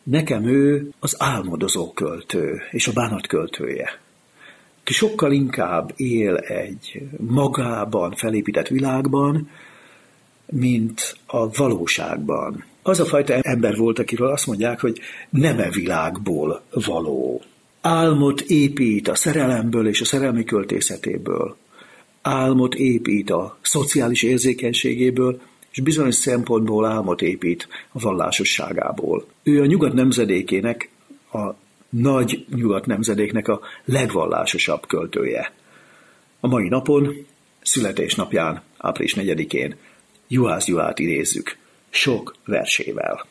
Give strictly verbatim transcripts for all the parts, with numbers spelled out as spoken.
Nekem ő az álmodozó költő és a bánat költője, ki sokkal inkább él egy magában felépített világban, mint a valóságban. Az a fajta ember volt, akiről azt mondják, hogy nem e világból való. Álmot épít a szerelemből és a szerelmi költészetéből. Álmot épít a szociális érzékenységéből, és bizonyos szempontból álmot épít a vallásosságából. Ő a nyugat nemzedékének, a nagy nyugat nemzedéknek a legvallásosabb költője. A mai napon, születésnapján, április negyedikén Juhász Gyulát idézzük sok versével.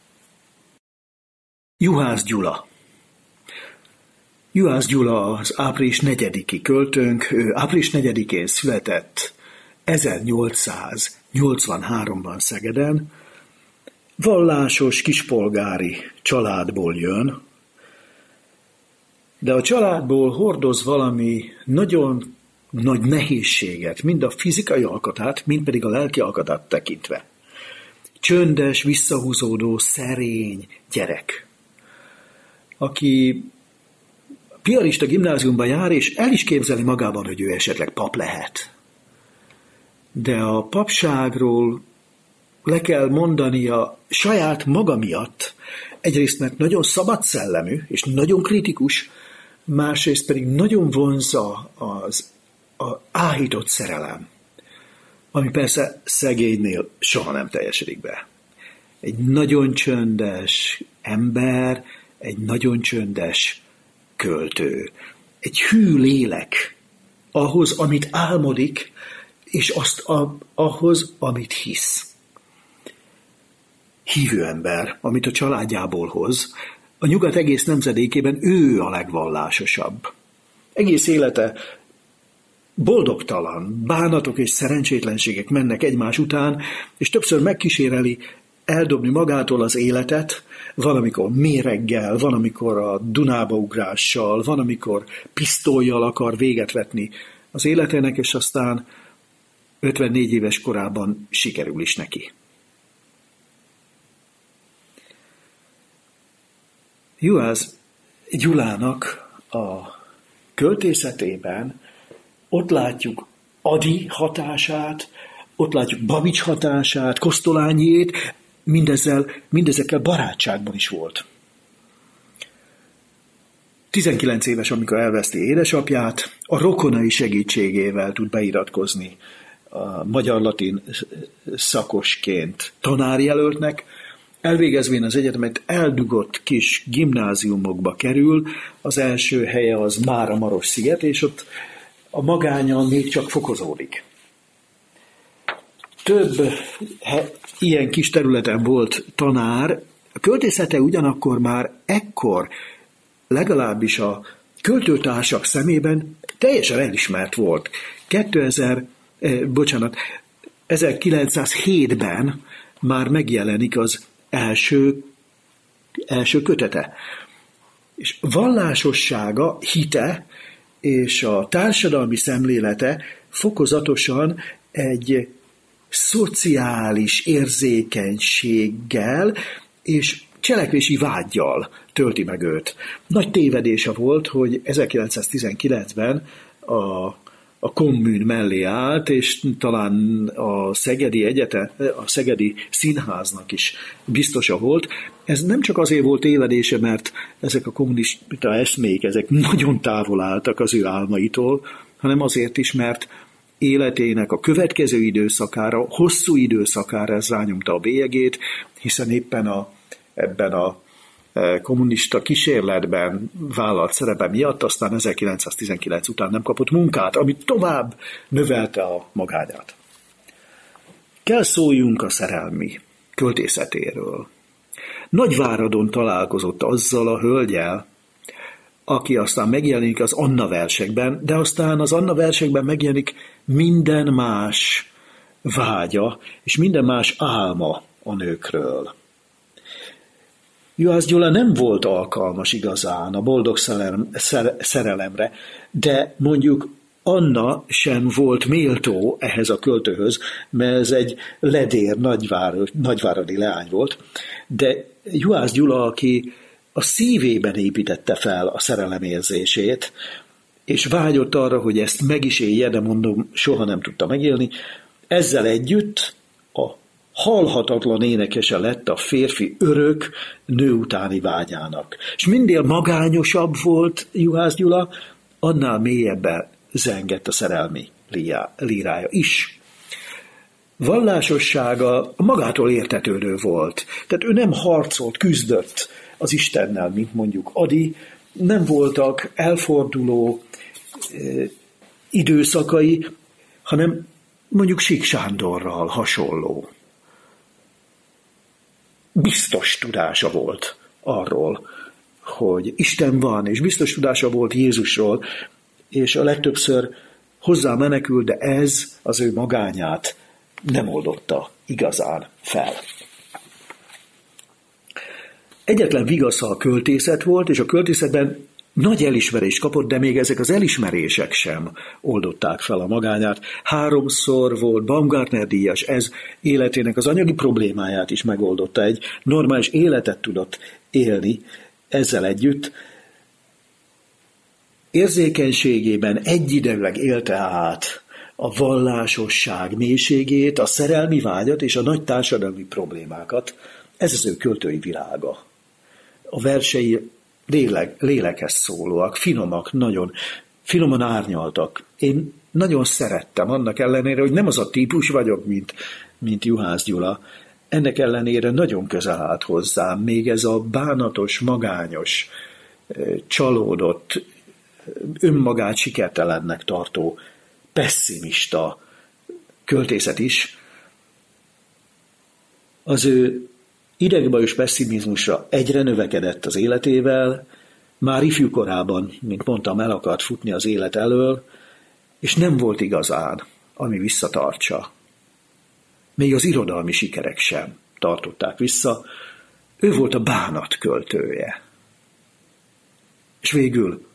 Juhász Gyula. Juhász Gyula az április negyediki költőnk, ő április negyedikén született ezernyolcszáznyolcvanháromban Szegeden, vallásos kispolgári családból jön, de a családból hordoz valami nagyon nagy nehézséget, mind a fizikai alkatát, mind pedig a lelki alkatát tekintve. Csöndes, visszahúzódó, szerény gyerek, aki piarista gimnáziumban jár, és el is képzeli magában, hogy ő esetleg pap lehet. De a papságról le kell mondania saját maga miatt, egyrészt mert nagyon szabad szellemű, és nagyon kritikus, másrészt pedig nagyon vonzza az a áhított szerelem, ami persze szegénynél soha nem teljesedik be. Egy nagyon csöndes ember, egy nagyon csöndes költő, egy hű lélek ahhoz, amit álmodik, és azt a, ahhoz, amit hisz. Hívő ember, amit a családjából hoz, a nyugat egész nemzedékében ő a legvallásosabb. Egész élete boldogtalan, bánatok és szerencsétlenségek mennek egymás után, és többször megkíséreli eldobni magától az életet, van, amikor méreggel, van, amikor a Dunába ugrással, van, amikor pisztollyal akar véget vetni az életének, és aztán ötvennégy éves korában sikerül is neki. Juhász Gyulának a költészetében ott látjuk Ady hatását, ott látjuk Babics hatását, Kosztolányiét, mindezzel, mindezekkel barátságban is volt. tizenkilenc éves, amikor elveszti édesapját, a rokonai segítségével tud beiratkozni a magyar-latin szakosként tanárjelöltnek, elvégezvén az egyetemet eldugott kis gimnáziumokba kerül, az első helye az Mára-Maros-sziget, és ott a magánya még csak fokozódik. Több he, ilyen kis területen volt tanár, a költészete ugyanakkor már ekkor legalábbis a költőtársak szemében teljesen elismert volt. kétezer, eh, bocsánat, ezerkilencszázhétben már megjelenik az első, első kötete. És vallásossága, hite és a társadalmi szemlélete fokozatosan egy szociális érzékenységgel és cselekvési vággyal tölti meg őt. Nagy tévedése volt, hogy ezerkilencszáztizenkilencben a, a kommunn mellé állt, és talán a Szegedi Egyetem, a Szegedi Színháznak is biztosa volt. Ez nem csak azért volt tévedése, mert ezek a kommunista eszmék, ezek nagyon távol álltak az ő álmaitól, hanem azért is, mert életének a következő időszakára, hosszú időszakára ez rányomta a bélyegét, hiszen éppen a, ebben a kommunista kísérletben vállalt szerepe miatt aztán ezerkilencszáztizenkilenc után nem kapott munkát, ami tovább növelte a magányát. Kell szóljunk a szerelmi költészetéről. Nagyváradon találkozott azzal a hölgyel, aki aztán megjelenik az Anna versekben, de aztán az Anna versekben megjelenik minden más vágya, és minden más álma a nőkről. Juhász Gyula nem volt alkalmas igazán a boldog szerelemre, de mondjuk Anna sem volt méltó ehhez a költőhöz, mert ez egy ledér nagyvár, nagyváradi leány volt, de Juhász Gyula, aki a szívében építette fel a szerelemérzését, és vágyott arra, hogy ezt meg is élje, de mondom, soha nem tudta megélni, ezzel együtt a halhatatlan énekese lett a férfi örök nő utáni vágyának. És minél magányosabb volt Juhász Gyula, annál mélyebben zengett a szerelmi lírája is. Vallásossága magától értetődő volt. Tehát ő nem harcolt, küzdött az Istennel, mint mondjuk Ady, nem voltak elforduló e, időszakai, hanem mondjuk Sík Sándorral hasonló. Biztos tudása volt arról, hogy Isten van, és biztos tudása volt Jézusról, és a legtöbbször hozzá menekül, de ez az ő magányát nem oldotta igazán fel. Egyetlen vigasza a költészet volt, és a költészetben nagy elismerést kapott, de még ezek az elismerések sem oldották fel a magányát. Háromszor volt Baumgartner díjas, ez életének az anyagi problémáját is megoldotta. Egy normális életet tudott élni ezzel együtt. Érzékenységében egyidejűleg élte át a vallásosság mélységét, a szerelmi vágyat és a nagy társadalmi problémákat. Ez az ő költői világa. A versei lélek, lélekhez szólóak, finomak, nagyon finoman árnyaltak. Én nagyon szerettem, annak ellenére, hogy nem az a típus vagyok, mint, mint Juhász Gyula. Ennek ellenére nagyon közel állt hozzám, még ez a bánatos, magányos, csalódott, önmagát sikertelennek tartó, pesszimista költészet is. Az ő idegbajos pesszimizmusra egyre növekedett az életével, már ifjú korában, mint mondtam, el akart futni az élet elől, és nem volt igazán, ami visszatartsa. Még az irodalmi sikerek sem tartották vissza, ő volt a bánat költője. És végül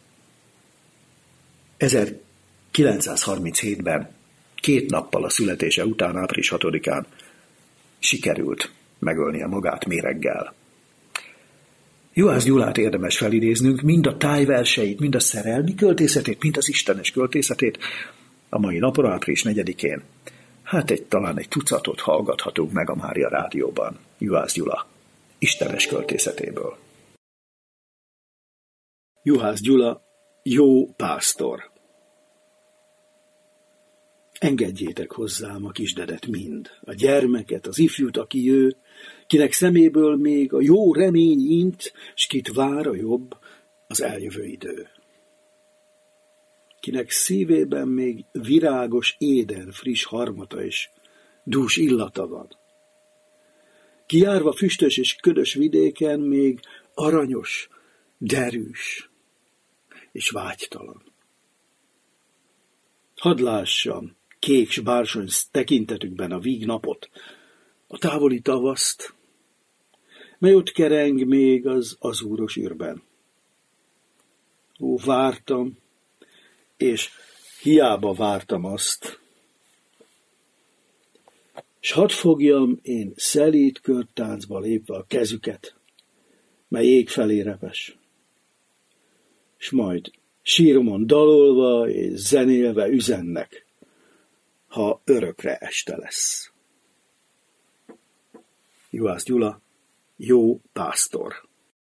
ezerkilencszázharminchétben, két nappal a születése után, április hatodikán sikerült megölnie magát méreggel. Juhász Gyulát érdemes felidéznünk, mind a tájverseit, mind a szerelmi költészetét, mind az istenes költészetét a mai napon, április negyedikén. Hát egy, talán egy tucatot hallgathatunk meg a Mária Rádióban Juhász Gyula istenes költészetéből. Juhász Gyula, jó pásztor. Engedjétek hozzám a kisdedet mind, a gyermeket, az ifjút, aki jő, kinek szeméből még a jó remény int, s kit vár a jobb, az eljövő idő. Kinek szívében még virágos, éden, friss harmata és dús illata van. Ki járva füstös és ködös vidéken még aranyos, derűs és vágytalan. Hadd lássam kék s bársony tekintetükben a víg napot, a távoli tavaszt, mely ott kereng még az azúros űrben. Ó, vártam, és hiába vártam azt, s hadd fogjam én szelíd körtáncba lépve a kezüket, mely ég felé repes, s majd síromon dalolva és zenélve üzennek, ha örökre este lesz. Juhász Gyula, jó pásztor.